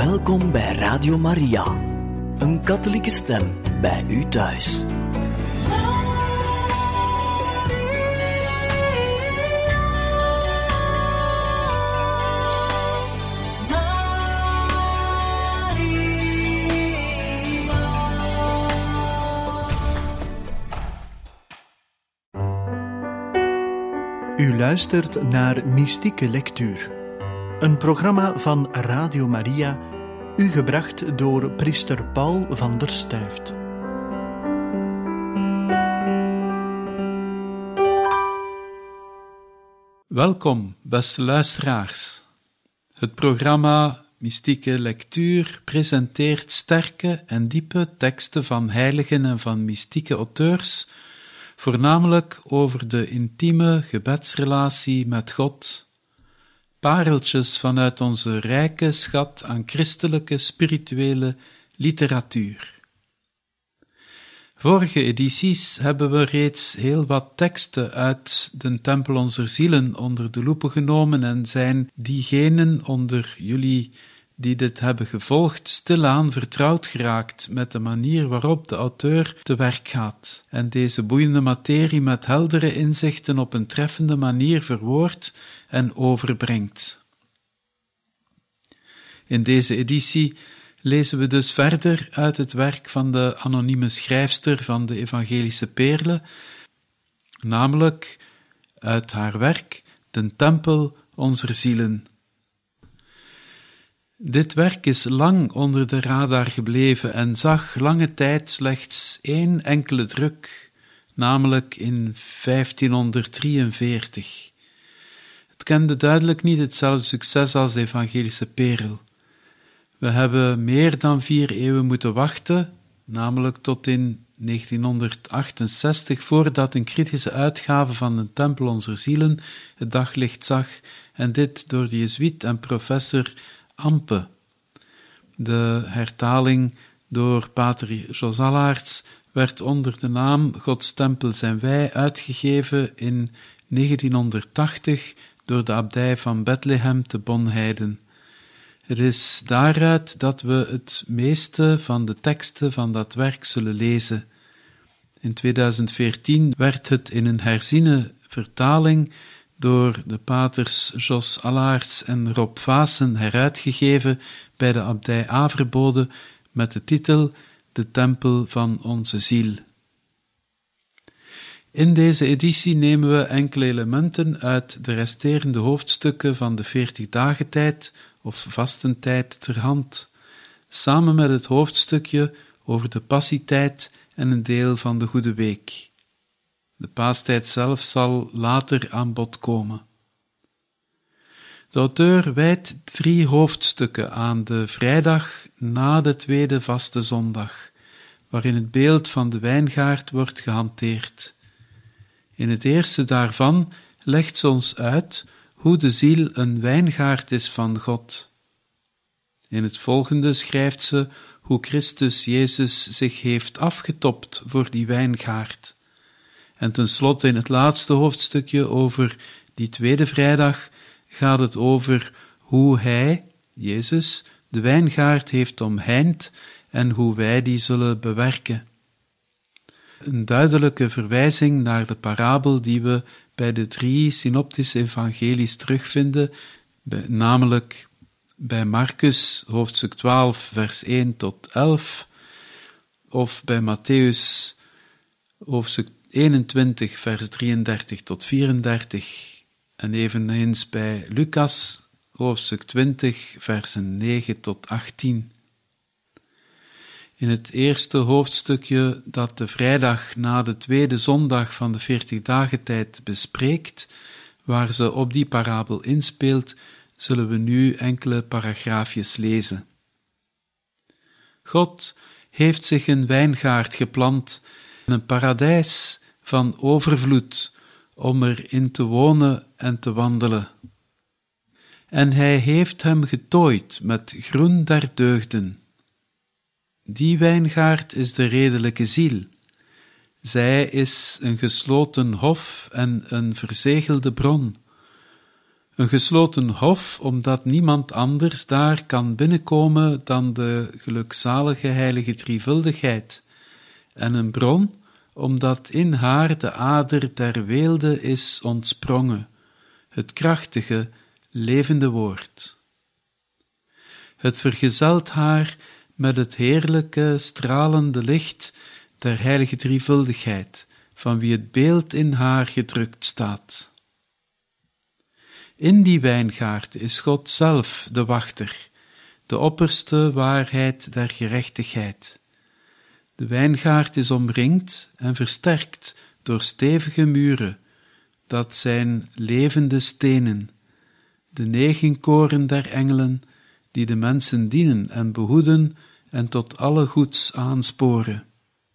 Welkom bij Radio Maria, een katholieke stem bij u thuis. U luistert naar Mystieke Lectuur, een programma van Radio Maria, u gebracht door priester Paul van der Stuyft. Welkom, beste luisteraars. Het programma Mystieke Lectuur presenteert sterke en diepe teksten van heiligen en van mystieke auteurs, voornamelijk over de intieme gebedsrelatie met God, pareltjes vanuit onze rijke schat aan christelijke spirituele literatuur. Vorige edities hebben we reeds heel wat teksten uit de Tempel Onzer Zielen onder de loepe genomen en zijn diegenen onder jullie die dit hebben gevolgd stilaan vertrouwd geraakt met de manier waarop de auteur te werk gaat en deze boeiende materie met heldere inzichten op een treffende manier verwoordt en overbrengt. In deze editie lezen we dus verder uit het werk van de anonieme schrijfster van de Evangelische Peerle, namelijk uit haar werk De Tempel Onzer Zielen. Dit werk is lang onder de radar gebleven en zag lange tijd slechts één enkele druk, namelijk in 1543. Het kende duidelijk niet hetzelfde succes als de Evangelische Peerle. We hebben meer dan 4 eeuwen moeten wachten, namelijk tot in 1968, voordat een kritische uitgave van de Tempel Onzer Zielen het daglicht zag, en dit door de jezuïet en professor Ampe. De hertaling door pater Jos Allaerts werd onder de naam Gods Tempel zijn wij uitgegeven in 1980 door de abdij van Bethlehem te Bonheiden. Het is daaruit dat we het meeste van de teksten van dat werk zullen lezen. In 2014 werd het in een herziene vertaling door de paters Jos Allaerts en Rob Vaassen heruitgegeven bij de abdij Averbode met de titel De Tempel van onze Ziel. In deze editie nemen we enkele elementen uit de resterende hoofdstukken van de 40-dagentijd of vastentijd ter hand, samen met het hoofdstukje over de passietijd en een deel van de Goede Week. De paastijd zelf zal later aan bod komen. De auteur wijdt 3 hoofdstukken aan de vrijdag na de tweede vaste zondag, waarin het beeld van de wijngaard wordt gehanteerd. In het eerste daarvan legt ze ons uit hoe de ziel een wijngaard is van God. In het volgende schrijft ze hoe Christus Jezus zich heeft afgetopt voor die wijngaard. En tenslotte in het laatste hoofdstukje over die tweede vrijdag gaat het over hoe hij, Jezus, de wijngaard heeft omheind en hoe wij die zullen bewerken. Een duidelijke verwijzing naar de parabel die we bij de 3 synoptische evangelies terugvinden, namelijk bij Marcus, hoofdstuk 12, vers 1 tot 11, of bij Matthäus, hoofdstuk 21, vers 33 tot 34, en eveneens bij Lucas, hoofdstuk 20, versen 9 tot 18. In het eerste hoofdstukje dat de vrijdag na de tweede zondag van de 40-dagentijd bespreekt, waar ze op die parabel inspeelt, zullen we nu enkele paragraafjes lezen. God heeft zich een wijngaard geplant, een paradijs van overvloed, om erin te wonen en te wandelen. En hij heeft hem getooid met groen der deugden. Die wijngaard is de redelijke ziel. Zij is een gesloten hof en een verzegelde bron. Een gesloten hof, omdat niemand anders daar kan binnenkomen dan de gelukzalige heilige drievuldigheid, en een bron, omdat in haar de ader der weelde is ontsprongen, het krachtige, levende woord. Het vergezelt haar met het heerlijke, stralende licht der heilige drievuldigheid, van wie het beeld in haar gedrukt staat. In die wijngaard is God zelf de wachter, de opperste waarheid der gerechtigheid. De wijngaard is omringd en versterkt door stevige muren, dat zijn levende stenen, de 9 koren der engelen, die de mensen dienen en behoeden en tot alle goeds aansporen.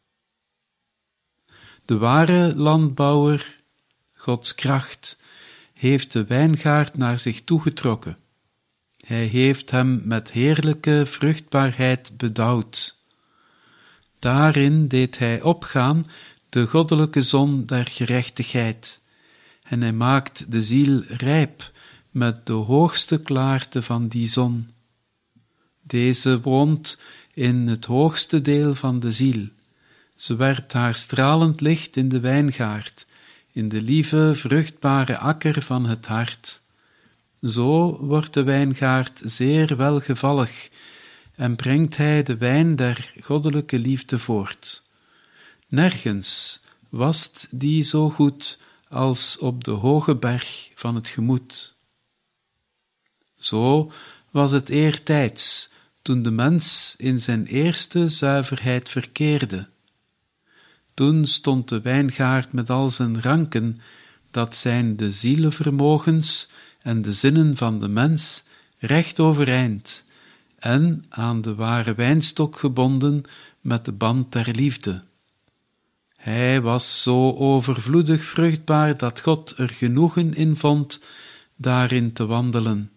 De ware landbouwer, Gods kracht, heeft de wijngaard naar zich toegetrokken. Hij heeft hem met heerlijke vruchtbaarheid bedouwd. Daarin deed hij opgaan de goddelijke zon der gerechtigheid, en hij maakt de ziel rijp met de hoogste klaarte van die zon. Deze woont in het hoogste deel van de ziel. Ze werpt haar stralend licht in de wijngaard, in de lieve, vruchtbare akker van het hart. Zo wordt de wijngaard zeer welgevallig en brengt hij de wijn der goddelijke liefde voort. Nergens wast die zo goed als op de hoge berg van het gemoed. Zo was het eertijds, toen de mens in zijn eerste zuiverheid verkeerde. Toen stond de wijngaard met al zijn ranken, dat zijn de zielevermogens en de zinnen van de mens, recht overeind, en aan de ware wijnstok gebonden met de band der liefde. Hij was zo overvloedig vruchtbaar, dat God er genoegen in vond daarin te wandelen.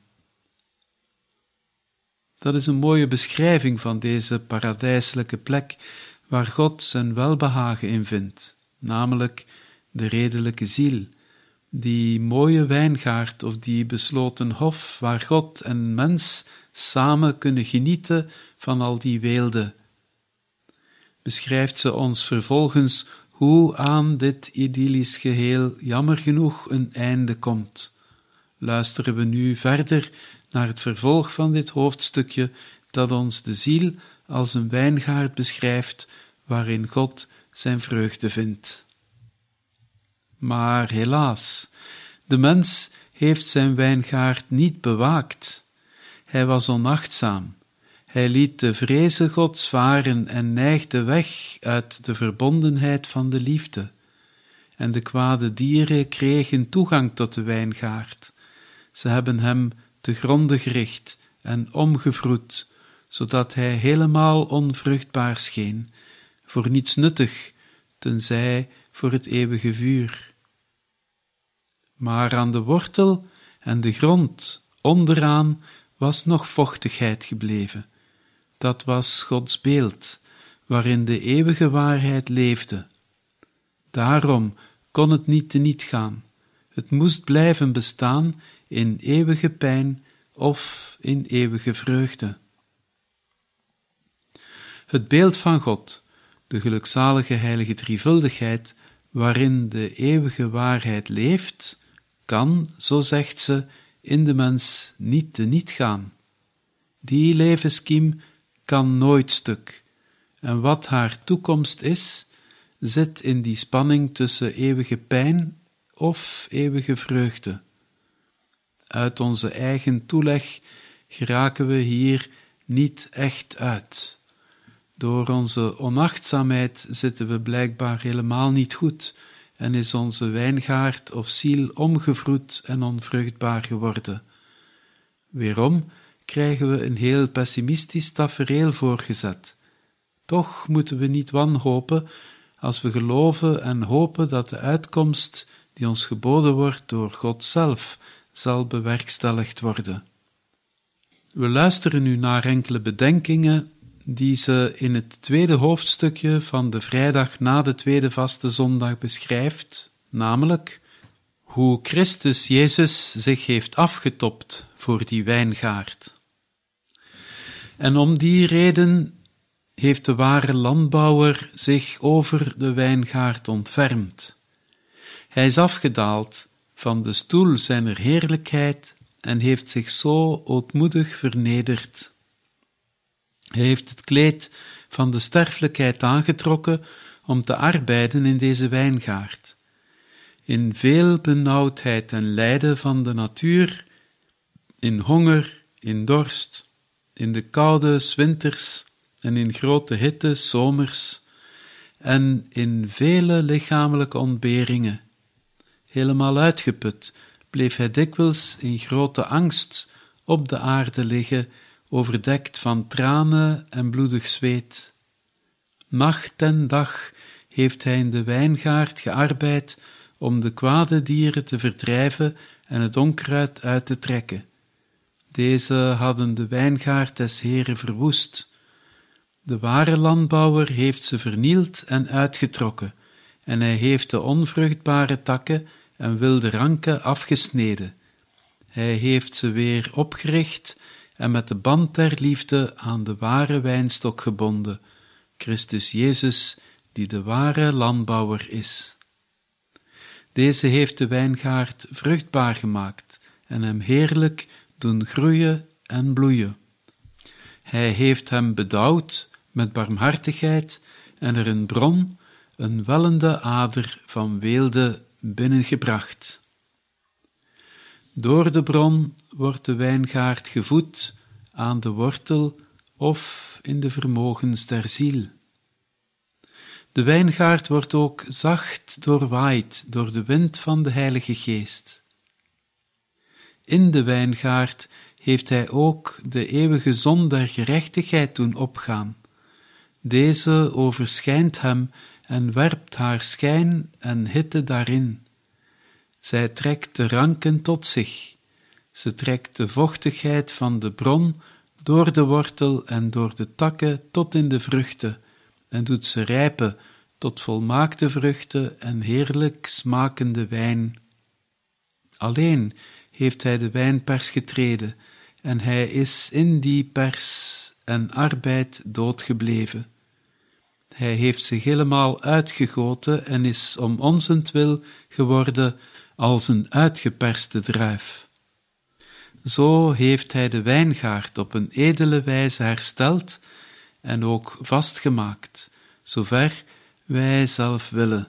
Dat is een mooie beschrijving van deze paradijselijke plek, waar God zijn welbehagen in vindt, namelijk de redelijke ziel, die mooie wijngaard of die besloten hof, waar God en mens samen kunnen genieten van al die weelde. Beschrijft ze ons vervolgens hoe aan dit idyllisch geheel jammer genoeg een einde komt. Luisteren we nu verder naar het vervolg van dit hoofdstukje, dat ons de ziel als een wijngaard beschrijft, waarin God zijn vreugde vindt. Maar helaas, de mens heeft zijn wijngaard niet bewaakt. Hij was onachtzaam. Hij liet de vreze Gods varen en neigde weg uit de verbondenheid van de liefde. En de kwade dieren kregen toegang tot de wijngaard. Ze hebben hem te gronde gericht en omgevroed, zodat hij helemaal onvruchtbaar scheen, voor niets nuttig, tenzij voor het eeuwige vuur. Maar aan de wortel en de grond, onderaan, was nog vochtigheid gebleven. Dat was Gods beeld, waarin de eeuwige waarheid leefde. Daarom kon het niet teniet gaan. Het moest blijven bestaan in eeuwige pijn of in eeuwige vreugde. Het beeld van God, de gelukzalige heilige drievuldigheid, waarin de eeuwige waarheid leeft, kan, zo zegt ze, in de mens niet teniet gaan. Die levenskiem kan nooit stuk, en wat haar toekomst is, zit in die spanning tussen eeuwige pijn of eeuwige vreugde. Uit onze eigen toeleg geraken we hier niet echt uit. Door onze onachtzaamheid zitten we blijkbaar helemaal niet goed en is onze wijngaard of ziel omgevroed en onvruchtbaar geworden. Weerom krijgen we een heel pessimistisch tafereel voorgezet. Toch moeten we niet wanhopen als we geloven en hopen dat de uitkomst die ons geboden wordt door God zelf zal bewerkstelligd worden. We luisteren nu naar enkele bedenkingen die ze in het tweede hoofdstukje van de vrijdag na de tweede vaste zondag beschrijft, namelijk: hoe Christus Jezus zich heeft afgetopt voor die wijngaard. En om die reden heeft de ware landbouwer zich over de wijngaard ontfermd. Hij is afgedaald van de stoel zijner heerlijkheid en heeft zich zo ootmoedig vernederd. Hij heeft het kleed van de sterfelijkheid aangetrokken om te arbeiden in deze wijngaard. In veel benauwdheid en lijden van de natuur, in honger, in dorst, in de koude 's winters en in grote hitte 's zomers, en in vele lichamelijke ontberingen. Helemaal uitgeput bleef hij dikwijls in grote angst op de aarde liggen, overdekt van tranen en bloedig zweet. Nacht en dag heeft hij in de wijngaard gearbeid om de kwade dieren te verdrijven en het onkruid uit te trekken. Deze hadden de wijngaard des Heeren verwoest. De ware landbouwer heeft ze vernield en uitgetrokken, en hij heeft de onvruchtbare takken en wilde ranken afgesneden. Hij heeft ze weer opgericht en met de band der liefde aan de ware wijnstok gebonden, Christus Jezus, die de ware landbouwer is. Deze heeft de wijngaard vruchtbaar gemaakt en hem heerlijk doen groeien en bloeien. Hij heeft hem bedouwd met barmhartigheid en er een bron, een wellende ader van weelde binnengebracht. Door de bron wordt de wijngaard gevoed aan de wortel of in de vermogens der ziel. De wijngaard wordt ook zacht doorwaaid door de wind van de Heilige Geest. In de wijngaard heeft hij ook de eeuwige zon der gerechtigheid doen opgaan. Deze overschijnt hem en werpt haar schijn en hitte daarin. Zij trekt de ranken tot zich. Ze trekt de vochtigheid van de bron door de wortel en door de takken tot in de vruchten, en doet ze rijpen tot volmaakte vruchten en heerlijk smakende wijn. Alleen heeft hij de wijnpers getreden, en hij is in die pers en arbeid doodgebleven. Hij heeft zich helemaal uitgegoten en is om onzentwil geworden als een uitgeperste druif. Zo heeft hij de wijngaard op een edele wijze hersteld en ook vastgemaakt, zover wij zelf willen.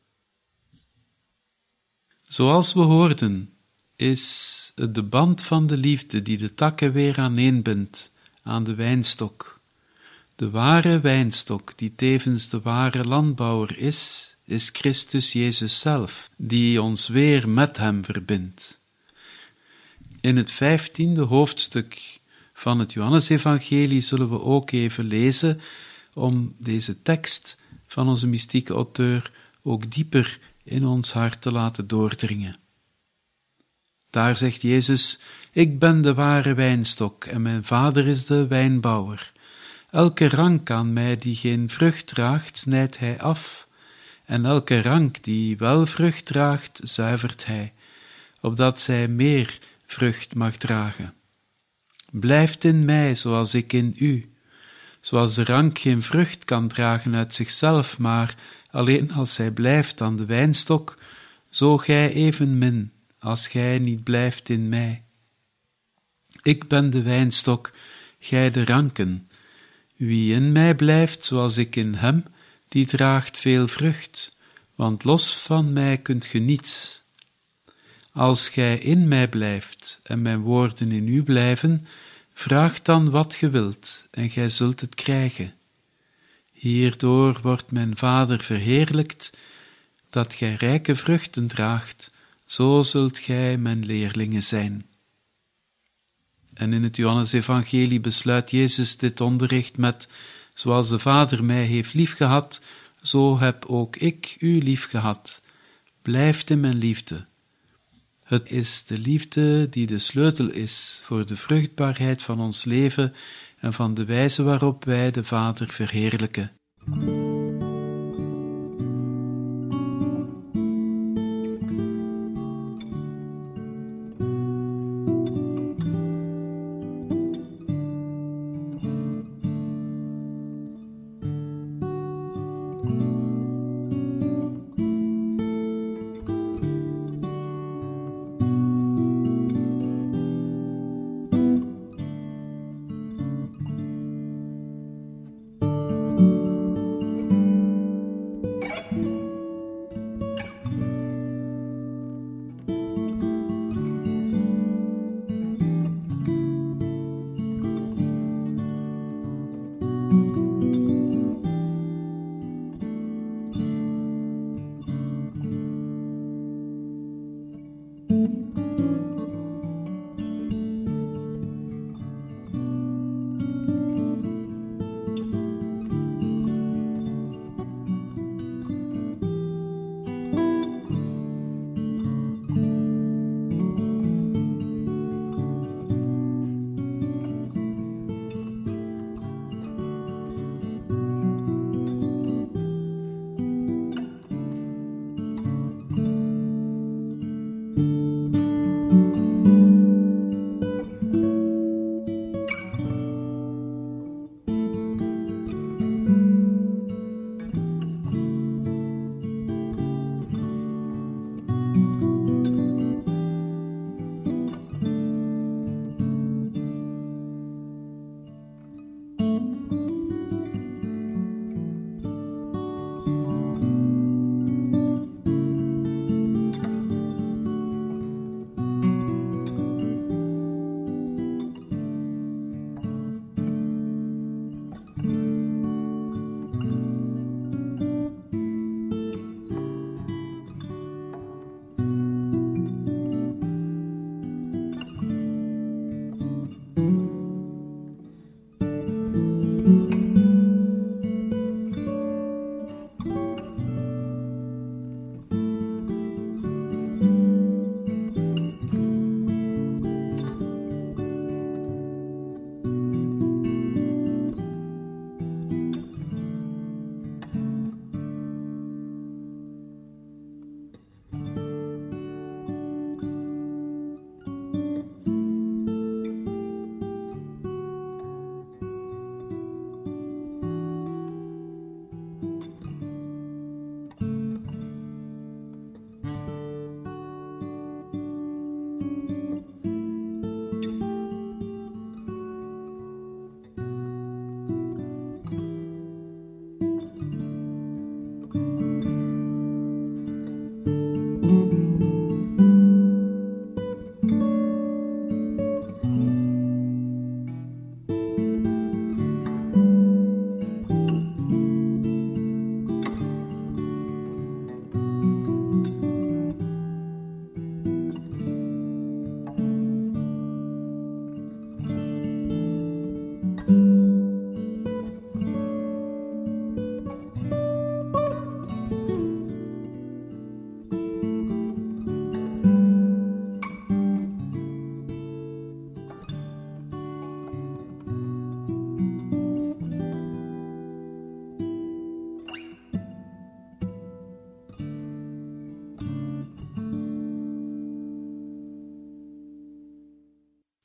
Zoals we hoorden, is het de band van de liefde die de takken weer aaneenbindt aan de wijnstok. De ware wijnstok, die tevens de ware landbouwer is Christus Jezus zelf, die ons weer met hem verbindt. In het 15e hoofdstuk van het Johannesevangelie zullen we ook even lezen, om deze tekst van onze mystieke auteur ook dieper in ons hart te laten doordringen. Daar zegt Jezus: ik ben de ware wijnstok en mijn Vader is de wijnbouwer. Elke rank aan mij die geen vrucht draagt, snijdt hij af, en elke rank die wel vrucht draagt, zuivert hij, opdat zij meer vrucht mag dragen. Blijft in mij zoals ik in u. Zoals de rank geen vrucht kan dragen uit zichzelf, maar alleen als zij blijft aan de wijnstok, zo gij evenmin, als gij niet blijft in mij. Ik ben de wijnstok, gij de ranken. Wie in mij blijft, zoals ik in hem, die draagt veel vrucht, want los van mij kunt ge niets. Als gij in mij blijft en mijn woorden in u blijven, vraag dan wat ge wilt en gij zult het krijgen. Hierdoor wordt mijn Vader verheerlijkt, dat gij rijke vruchten draagt, zo zult gij mijn leerlingen zijn. En in het Johannesevangelie besluit Jezus dit onderricht met: zoals de Vader mij heeft liefgehad, zo heb ook ik u liefgehad. Blijft in mijn liefde. Het is de liefde die de sleutel is voor de vruchtbaarheid van ons leven en van de wijze waarop wij de Vader verheerlijken.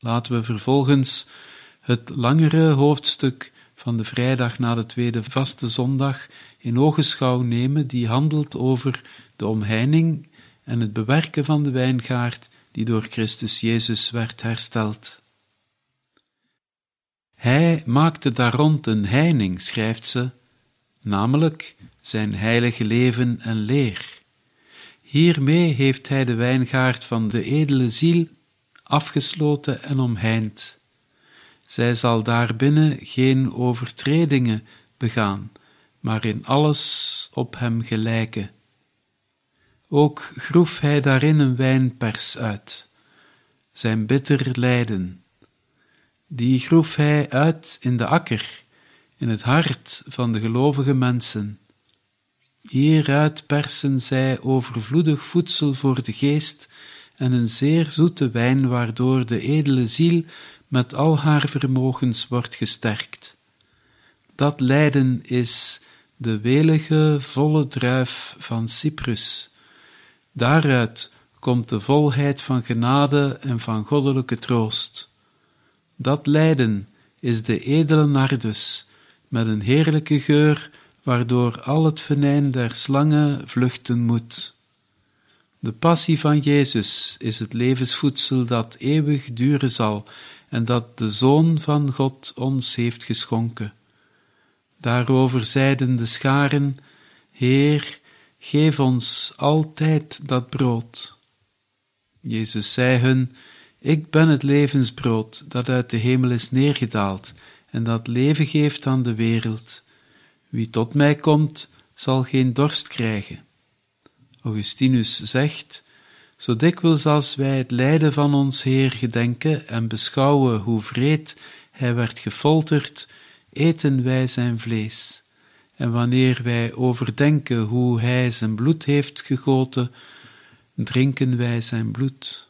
Laten we vervolgens het langere hoofdstuk van de vrijdag na de tweede vaste zondag in ogenschouw nemen, die handelt over de omheining en het bewerken van de wijngaard die door Christus Jezus werd hersteld. Hij maakte daar rond een heining, schrijft ze, namelijk zijn heilige leven en leer. Hiermee heeft hij de wijngaard van de edele ziel afgesloten en omheind. Zij zal daarbinnen geen overtredingen begaan, maar in alles op hem gelijken. Ook groef hij daarin een wijnpers uit, zijn bitter lijden. Die groef hij uit in de akker, in het hart van de gelovige mensen. Hieruit persen zij overvloedig voedsel voor de geest en een zeer zoete wijn, waardoor de edele ziel met al haar vermogens wordt gesterkt. Dat lijden is de welige, volle druif van Cyprus. Daaruit komt de volheid van genade en van goddelijke troost. Dat lijden is de edele nardus, met een heerlijke geur, waardoor al het venijn der slangen vluchten moet. De passie van Jezus is het levensvoedsel dat eeuwig duren zal en dat de Zoon van God ons heeft geschonken. Daarover zeiden de scharen: Heer, geef ons altijd dat brood. Jezus zei hun: Ik ben het levensbrood dat uit de hemel is neergedaald en dat leven geeft aan de wereld. Wie tot mij komt, zal geen dorst krijgen. Augustinus zegt: Zo dikwijls als wij het lijden van ons Heer gedenken en beschouwen hoe wreed hij werd gefolterd, eten wij zijn vlees. En wanneer wij overdenken hoe hij zijn bloed heeft gegoten, drinken wij zijn bloed.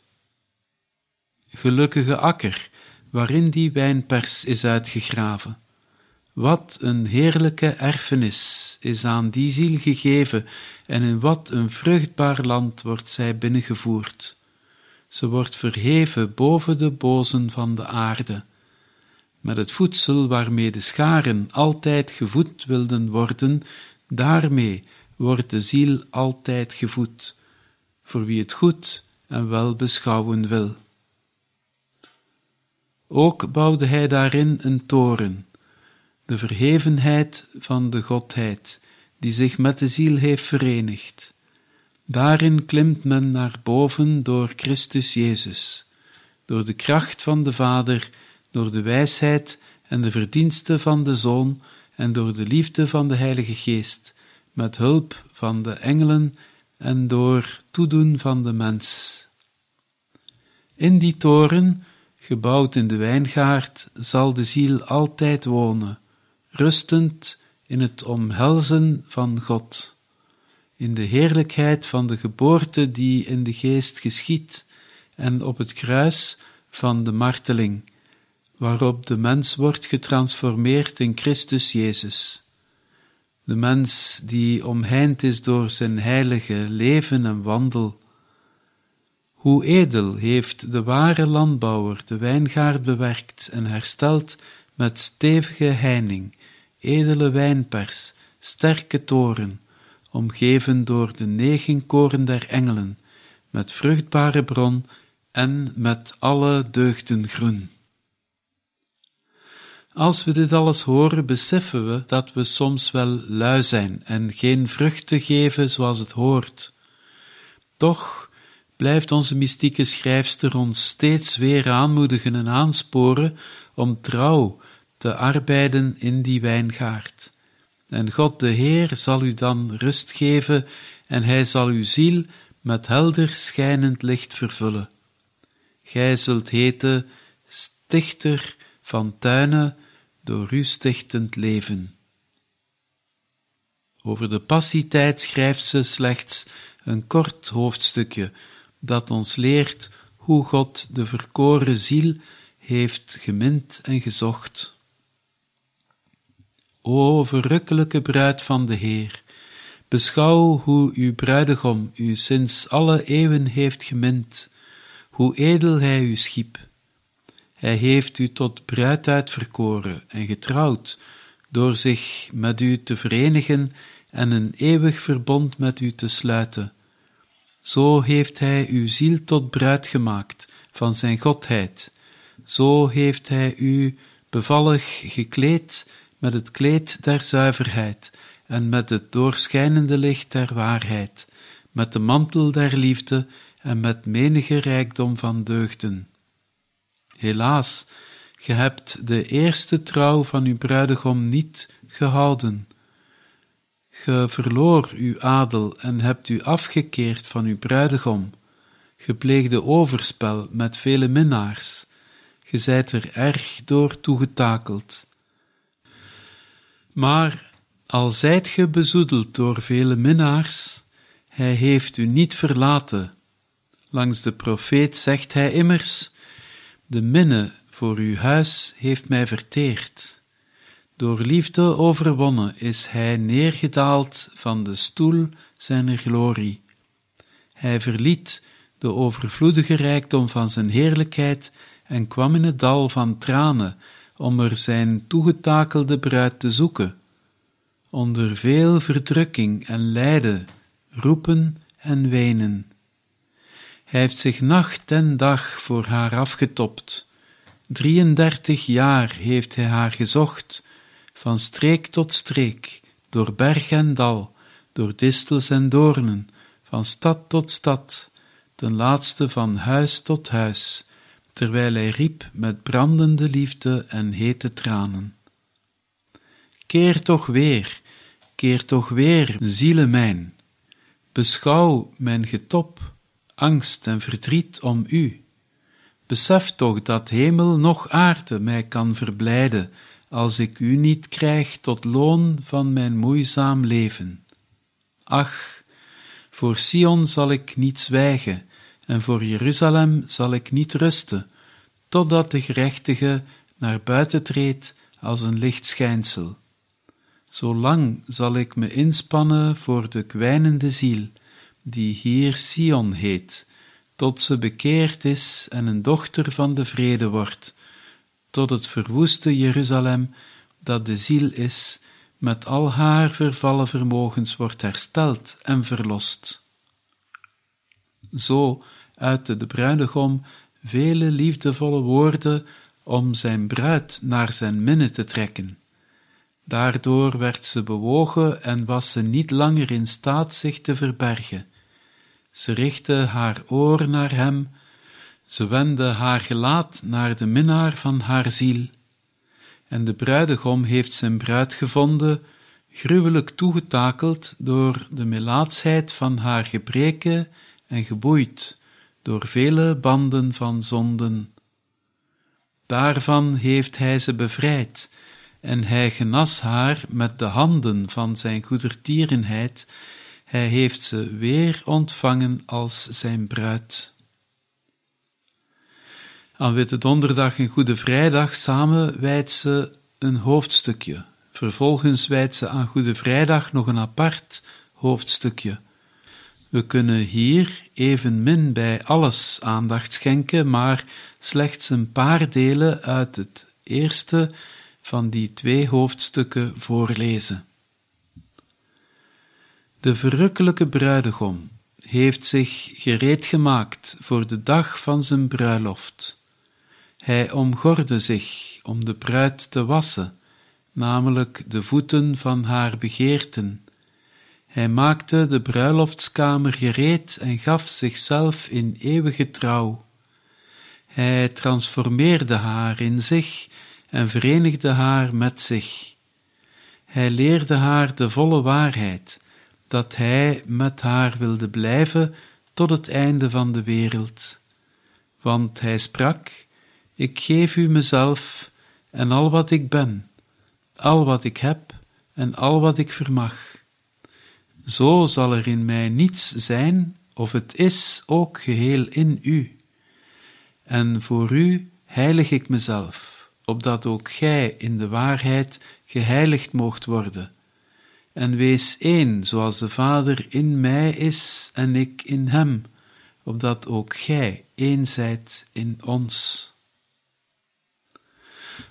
Gelukkige akker, waarin die wijnpers is uitgegraven. Wat een heerlijke erfenis is aan die ziel gegeven en in wat een vruchtbaar land wordt zij binnengevoerd. Ze wordt verheven boven de bozen van de aarde. Met het voedsel waarmee de scharen altijd gevoed wilden worden, daarmee wordt de ziel altijd gevoed, voor wie het goed en wel beschouwen wil. Ook bouwde hij daarin een toren, de verhevenheid van de Godheid, die zich met de ziel heeft verenigd. Daarin klimt men naar boven door Christus Jezus, door de kracht van de Vader, door de wijsheid en de verdiensten van de Zoon en door de liefde van de Heilige Geest, met hulp van de engelen en door toedoen van de mens. In die toren, gebouwd in de wijngaard, zal de ziel altijd wonen, rustend in het omhelzen van God, in de heerlijkheid van de geboorte die in de geest geschiedt en op het kruis van de marteling, waarop de mens wordt getransformeerd in Christus Jezus. De mens die omheind is door zijn heilige leven en wandel. Hoe edel heeft de ware landbouwer de wijngaard bewerkt en hersteld met stevige heining, edele wijnpers, sterke toren, omgeven door de 9 koren der engelen, met vruchtbare bron en met alle deugden groen. Als we dit alles horen, beseffen we dat we soms wel lui zijn en geen vruchten geven zoals het hoort. Toch blijft onze mystieke schrijfster ons steeds weer aanmoedigen en aansporen om trouw te arbeiden in die wijngaard. En God de Heer zal u dan rust geven en hij zal uw ziel met helder schijnend licht vervullen. Gij zult heten stichter van tuinen door uw stichtend leven. Over de passietijd schrijft ze slechts een kort hoofdstukje dat ons leert hoe God de verkoren ziel heeft gemind en gezocht. O verrukkelijke bruid van de Heer, beschouw hoe uw bruidegom u sinds alle eeuwen heeft gemind, hoe edel hij u schiep. Hij heeft u tot bruid uitverkoren en getrouwd, door zich met u te verenigen en een eeuwig verbond met u te sluiten. Zo heeft hij uw ziel tot bruid gemaakt van zijn godheid. Zo heeft hij u bevallig gekleed met het kleed der zuiverheid en met het doorschijnende licht der waarheid, met de mantel der liefde en met menige rijkdom van deugden. Helaas, ge hebt de eerste trouw van uw bruidegom niet gehouden. Ge verloor uw adel en hebt u afgekeerd van uw bruidegom. Ge pleegde overspel met vele minnaars. Ge zijt er erg door toegetakeld. Maar al zijt ge bezoedeld door vele minnaars, hij heeft u niet verlaten. Langs de profeet zegt hij immers: de minne voor uw huis heeft mij verteerd. Door liefde overwonnen is hij neergedaald van de stoel zijner glorie. Hij verliet de overvloedige rijkdom van zijn heerlijkheid en kwam in het dal van tranen om er zijn toegetakelde bruid te zoeken. Onder veel verdrukking en lijden, roepen en wenen. Hij heeft zich nacht en dag voor haar afgetopt. 33 jaar heeft hij haar gezocht, van streek tot streek, door berg en dal, door distels en doornen, van stad tot stad, ten laatste van huis tot huis, terwijl hij riep met brandende liefde en hete tranen. Keer toch weer, ziele mijn, beschouw mijn getop, angst en verdriet om u. Besef toch dat hemel noch aarde mij kan verblijden, als ik u niet krijg tot loon van mijn moeizaam leven. Ach, voor Sion zal ik niet zwijgen, en voor Jeruzalem zal ik niet rusten, totdat de gerechtige naar buiten treedt als een lichtschijnsel. Zolang zal ik me inspannen voor de kwijnende ziel, die hier Sion heet, tot ze bekeerd is en een dochter van de vrede wordt, tot het verwoeste Jeruzalem, dat de ziel is, met al haar vervallen vermogens wordt hersteld en verlost. Zo uitte de bruidegom vele liefdevolle woorden om zijn bruid naar zijn minne te trekken. Daardoor werd ze bewogen en was ze niet langer in staat zich te verbergen. Ze richtte haar oor naar hem, ze wendde haar gelaat naar de minnaar van haar ziel. En de bruidegom heeft zijn bruid gevonden, gruwelijk toegetakeld door de melaatsheid van haar gebreken en geboeid door vele banden van zonden. Daarvan heeft hij ze bevrijd, en hij genas haar met de handen van zijn goedertierenheid. Hij heeft ze weer ontvangen als zijn bruid. Aan Witte Donderdag en Goede Vrijdag samen wijdt ze een hoofdstukje. Vervolgens wijdt ze aan Goede Vrijdag nog een apart hoofdstukje. We kunnen hier evenmin bij alles aandacht schenken, maar slechts een paar delen uit het eerste van die 2 hoofdstukken voorlezen. De verrukkelijke bruidegom heeft zich gereed gemaakt voor de dag van zijn bruiloft. Hij omgordde zich om de bruid te wassen, namelijk de voeten van haar begeerten. Hij maakte de bruiloftskamer gereed en gaf zichzelf in eeuwige trouw. Hij transformeerde haar in zich en verenigde haar met zich. Hij leerde haar de volle waarheid, dat hij met haar wilde blijven tot het einde van de wereld. Want hij sprak: ik geef u mezelf en al wat ik ben, al wat ik heb en al wat ik vermag. Zo zal er in mij niets zijn, of het is ook geheel in u. En voor u heilig ik mezelf, opdat ook gij in de waarheid geheiligd moogt worden. En wees één, zoals de Vader in mij is en ik in hem, opdat ook gij één zijt in ons.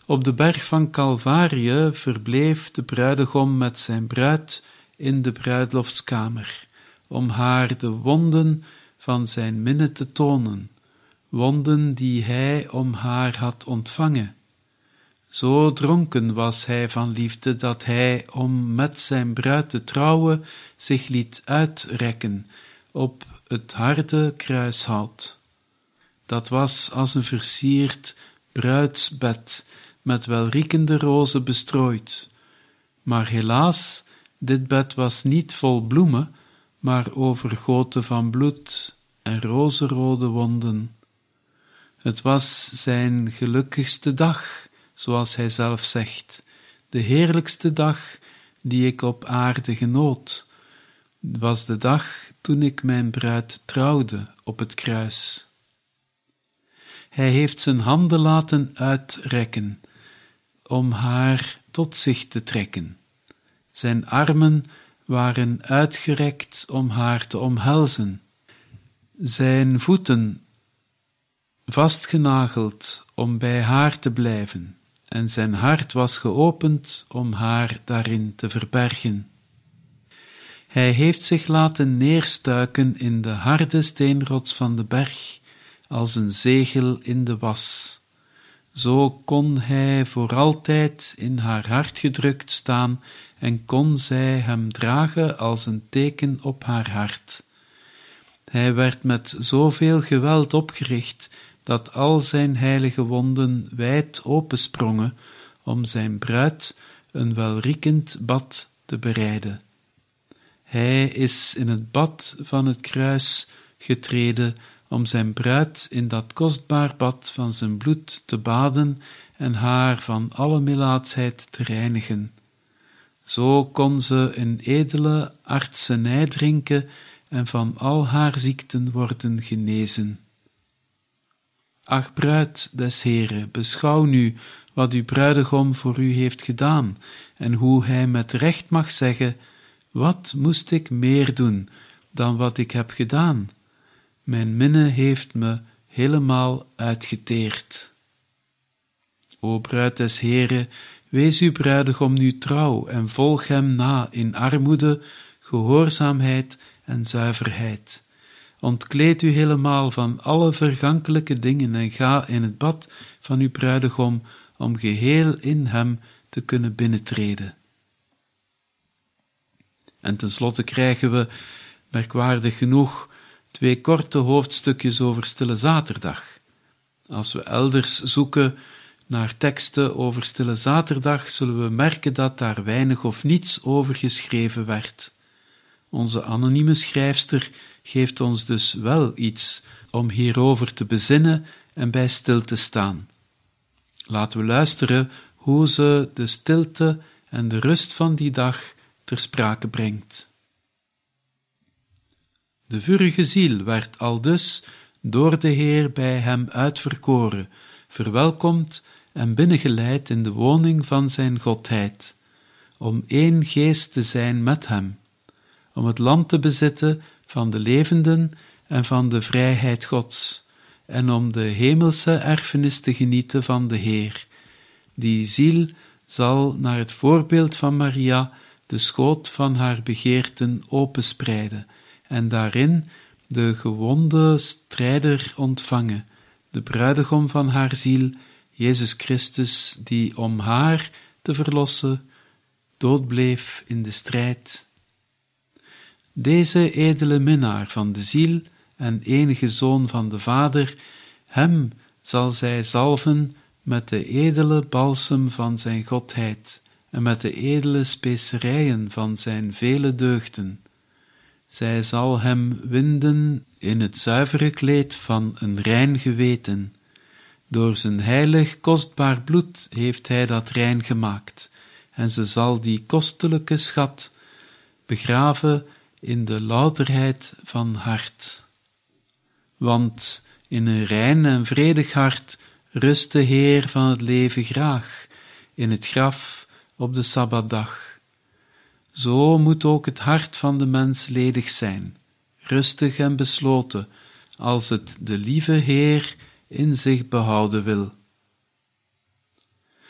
Op de berg van Calvarië verbleef de bruidegom met zijn bruid in de bruiloftskamer, om haar de wonden van zijn minne te tonen, wonden die hij om haar had ontvangen. Zo dronken was hij van liefde, dat hij, om met zijn bruid te trouwen, zich liet uitrekken op het harde kruishout. Dat was als een versierd bruidsbed, met welriekende rozen bestrooid. Maar helaas, dit bed was niet vol bloemen, maar overgoten van bloed en rozenrode wonden. Het was zijn gelukkigste dag, zoals hij zelf zegt, de heerlijkste dag die ik op aarde genoot, was de dag toen ik mijn bruid trouwde op het kruis. Hij heeft zijn handen laten uitrekken, om haar tot zich te trekken. Zijn armen waren uitgerekt om haar te omhelzen. Zijn voeten vastgenageld om bij haar te blijven, en zijn hart was geopend om haar daarin te verbergen. Hij heeft zich laten neerstuiken in de harde steenrots van de berg, als een zegel in de was. Zo kon hij voor altijd in haar hart gedrukt staan en kon zij hem dragen als een teken op haar hart. Hij werd met zoveel geweld opgericht, dat al zijn heilige wonden wijd opensprongen om zijn bruid een welriekend bad te bereiden. Hij is in het bad van het kruis getreden om zijn bruid in dat kostbaar bad van zijn bloed te baden en haar van alle melaatsheid te reinigen. Zo kon ze een edele artsenij drinken en van al haar ziekten worden genezen. Ach, bruid des Heren, beschouw nu wat uw bruidegom voor u heeft gedaan, en hoe hij met recht mag zeggen: wat moest ik meer doen dan wat ik heb gedaan? Mijn minne heeft me helemaal uitgeteerd. O bruid des Heren, wees uw bruidegom nu trouw en volg hem na in armoede, gehoorzaamheid en zuiverheid. Ontkleed u helemaal van alle vergankelijke dingen en ga in het bad van uw bruidegom om geheel in hem te kunnen binnentreden. En tenslotte krijgen we, merkwaardig genoeg, 2 korte hoofdstukjes over Stille Zaterdag. Als we elders zoeken naar teksten over Stille Zaterdag, zullen we merken dat daar weinig of niets over geschreven werd. Onze anonieme schrijfster geeft ons dus wel iets om hierover te bezinnen en bij stil te staan. Laten we luisteren hoe ze de stilte en de rust van die dag ter sprake brengt. De vurige ziel werd aldus door de Heer bij hem uitverkoren, verwelkomd en binnengeleid in de woning van zijn godheid, om één geest te zijn met hem, om het land te bezitten van de levenden en van de vrijheid Gods, en om de hemelse erfenis te genieten van de Heer. Die ziel zal naar het voorbeeld van Maria de schoot van haar begeerten openspreiden, en daarin de gewonde strijder ontvangen, de bruidegom van haar ziel, Jezus Christus, die om haar te verlossen dood bleef in de strijd. Deze edele minnaar van de ziel en enige zoon van de Vader, hem zal zij zalven met de edele balsem van zijn godheid en met de edele specerijen van zijn vele deugden. Zij zal hem winden in het zuivere kleed van een rein geweten. Door zijn heilig kostbaar bloed heeft hij dat rein gemaakt, en ze zal die kostelijke schat begraven in de louterheid van hart. Want in een rein en vredig hart rust de Heer van het leven graag, in het graf op de Sabbatdag. Zo moet ook het hart van de mens ledig zijn, rustig en besloten, als het de lieve Heer in zich behouden wil.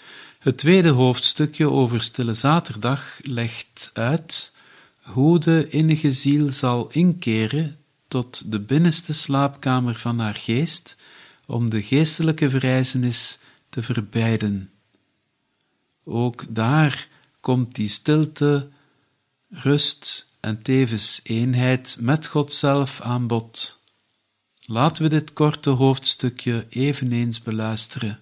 Het tweede hoofdstukje over Stille Zaterdag legt uit hoe de innige ziel zal inkeren tot de binnenste slaapkamer van haar geest om de geestelijke verrijzenis te verbeiden. Ook daar komt die stilte, rust en tevens eenheid met God zelf aan bod. Laten we dit korte hoofdstukje eveneens beluisteren.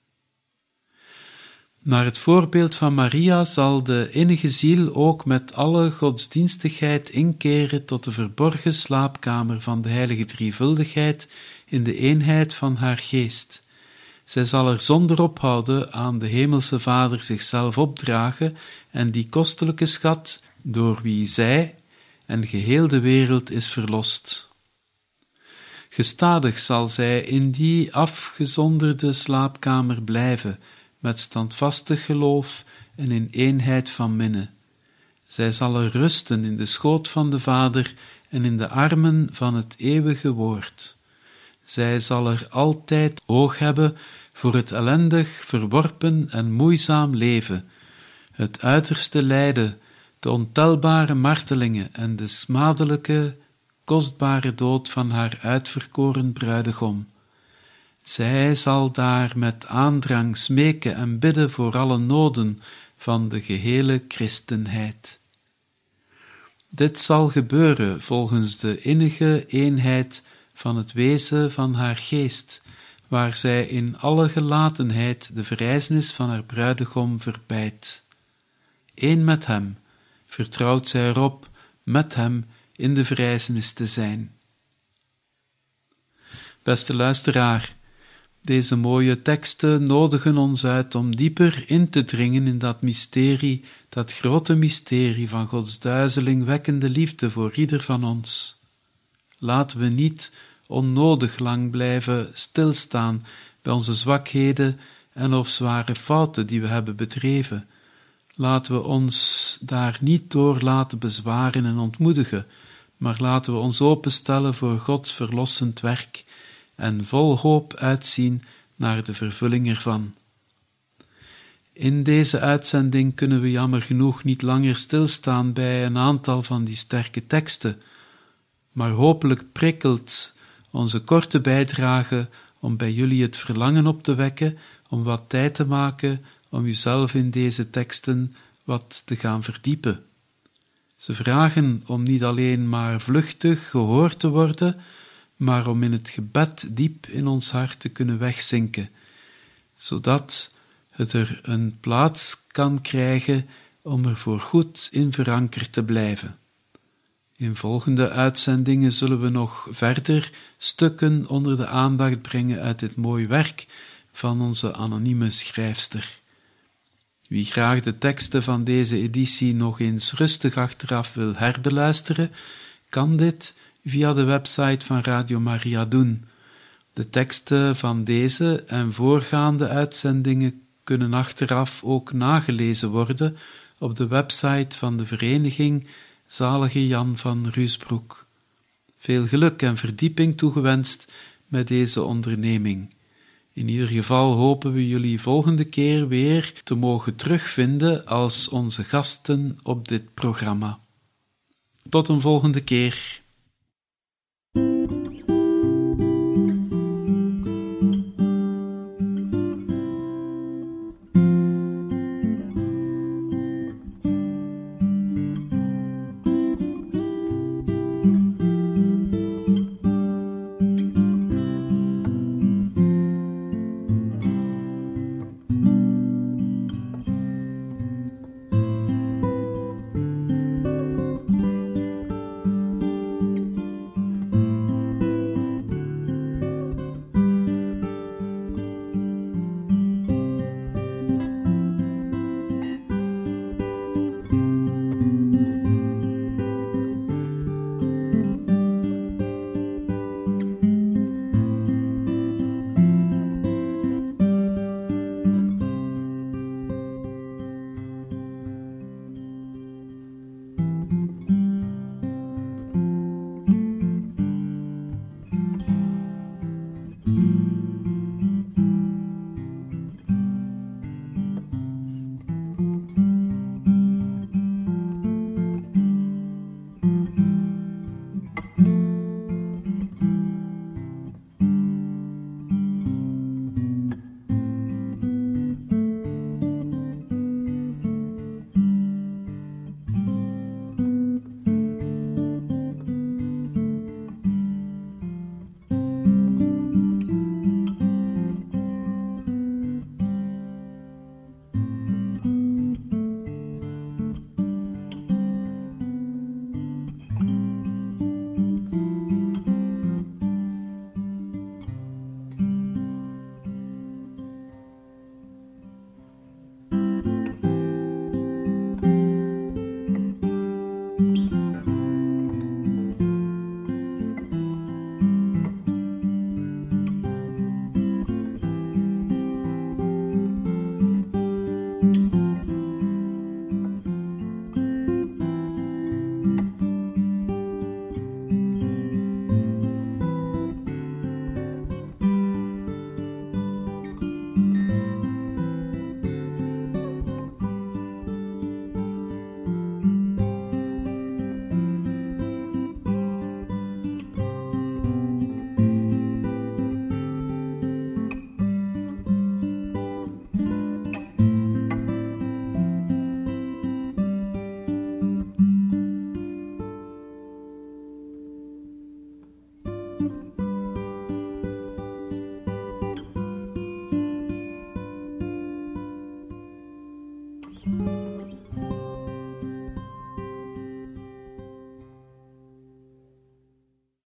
Naar het voorbeeld van Maria zal de innige ziel ook met alle godsdienstigheid inkeren tot de verborgen slaapkamer van de heilige drievuldigheid in de eenheid van haar geest. Zij zal er zonder ophouden aan de hemelse Vader zichzelf opdragen en die kostelijke schat, door wie zij en geheel de wereld is verlost. Gestadig zal zij in die afgezonderde slaapkamer blijven, met standvastig geloof en in eenheid van minne. Zij zal er rusten in de schoot van de Vader en in de armen van het eeuwige woord. Zij zal er altijd oog hebben voor het ellendig, verworpen en moeizaam leven, het uiterste lijden, de ontelbare martelingen en de smadelijke, kostbare dood van haar uitverkoren bruidegom. Zij zal daar met aandrang smeken en bidden voor alle noden van de gehele christenheid. Dit zal gebeuren volgens de innige eenheid van het wezen van haar geest, waar zij in alle gelatenheid de verrijzenis van haar bruidegom verbeidt. Eén met hem, vertrouwt zij erop met hem in de verrijzenis te zijn. Beste luisteraar, deze mooie teksten nodigen ons uit om dieper in te dringen in dat mysterie, dat grote mysterie van Gods duizelingwekkende liefde voor ieder van ons. Laten we niet onnodig lang blijven stilstaan bij onze zwakheden en of zware fouten die we hebben bedreven. Laten we ons daar niet door laten bezwaren en ontmoedigen, maar laten we ons openstellen voor Gods verlossend werk en vol hoop uitzien naar de vervulling ervan. In deze uitzending kunnen we jammer genoeg niet langer stilstaan bij een aantal van die sterke teksten, maar hopelijk prikkelt onze korte bijdrage om bij jullie het verlangen op te wekken om wat tijd te maken om uzelf in deze teksten wat te gaan verdiepen. Ze vragen om niet alleen maar vluchtig gehoord te worden, maar om in het gebed diep in ons hart te kunnen wegzinken, zodat het er een plaats kan krijgen om er voor goed in verankerd te blijven. In volgende uitzendingen zullen we nog verder stukken onder de aandacht brengen uit dit mooi werk van onze anonieme schrijfster. Wie graag de teksten van deze editie nog eens rustig achteraf wil herbeluisteren, kan dit via de website van Radio Maria doen. De teksten van deze en voorgaande uitzendingen kunnen achteraf ook nagelezen worden op de website van de vereniging Zalige Jan van Ruusbroek. Veel geluk en verdieping toegewenst met deze onderneming. In ieder geval hopen we jullie volgende keer weer te mogen terugvinden als onze gasten op dit programma. Tot een volgende keer.